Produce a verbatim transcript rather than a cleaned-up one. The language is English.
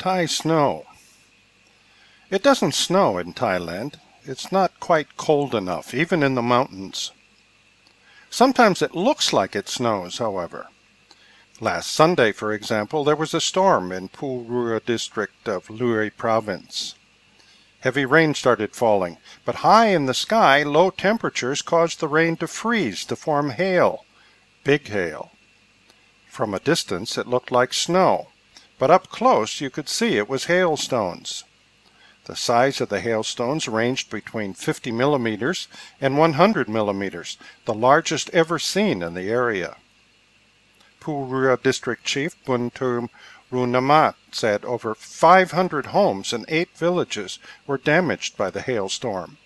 Thai snow. It doesn't snow in Thailand. It's not quite cold enough, even in the mountains. Sometimes it looks like it snows, however. Last Sunday, for example, there was a storm in Purua district of Luay province. Heavy rain started falling, but high in the sky, low temperatures caused the rain to freeze to form hail, big hail. From a distance it looked like snow, but up close you could see it was hailstones. The size of the hailstones ranged between fifty millimeters and one hundred millimeters, the largest ever seen in the area. Purua District Chief Buntum Runamat said over five hundred homes and eight villages were damaged by the hailstorm.